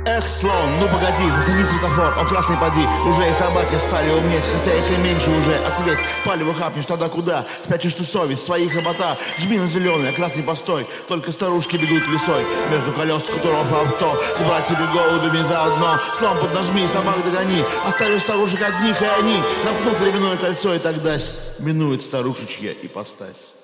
Эх, слон, ну погоди, зацени светофор, он красный поди. Уже и собаки стали умнеть, хотя их и меньше уже. Ответь, палево хапнешь, тогда куда? Спрячешь ты совесть, свои хобота. Жми на зеленый, а красный постой. Только старушки бегут лесой между колес, которого авто. Сбрать себе голубями заодно. Слон поднажми, собак догони. Оставив старушек одних, и они замкнут временное кольцо, и тогда минует старушечья ипостась.